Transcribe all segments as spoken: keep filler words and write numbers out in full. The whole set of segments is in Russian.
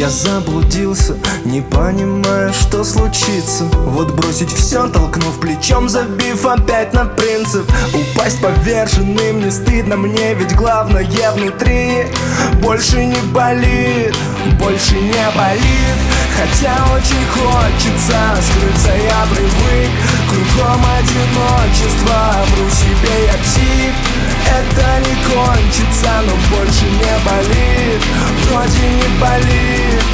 Я заблудился, не понимая, что случится. Вот бросить все, толкнув плечом, забив опять на принцип. Упасть поверженным не стыдно мне, ведь главное внутри. Больше не болит, больше не болит. Хотя очень хочется скрыться, я привык. Кругом одиночество, вру себе я псих. Это не кончится, но больше не болит. Вроде не болит.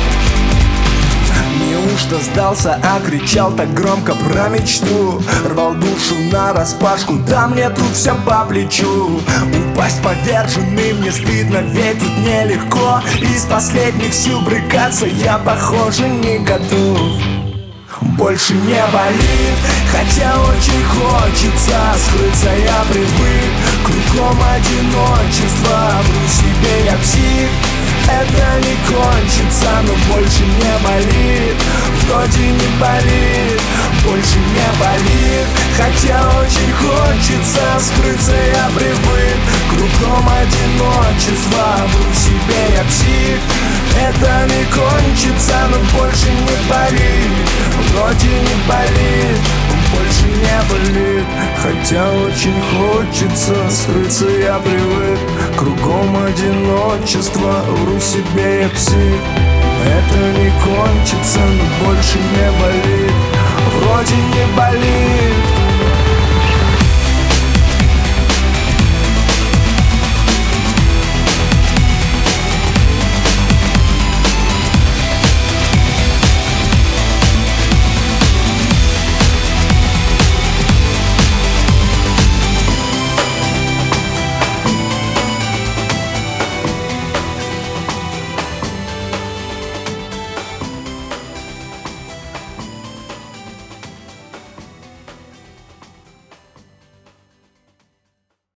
Неужто сдался, а кричал так громко про мечту? Рвал душу нараспашку, да мне тут все по плечу. Упасть поверженным не стыдно, ведь тут нелегко. Из последних сил брыкаться я, похоже, не готов. Больше не болит, хотя очень хочется скрыться, я привык. Кругом одиночество, вру себе я псих. Это не кончится, но больше не болит. Вроде не болит, больше не болит. Хотя очень хочется скрыться, я привык. Кругом одиночество, вру себе я псих. Это не кончится, но больше не болит. Вроде не болит, больше не болит. Хотя очень хочется скрыться, я привык. Кругом одиночество, вру себе я псих. Это не кончится, но больше не болит. Вроде не болит.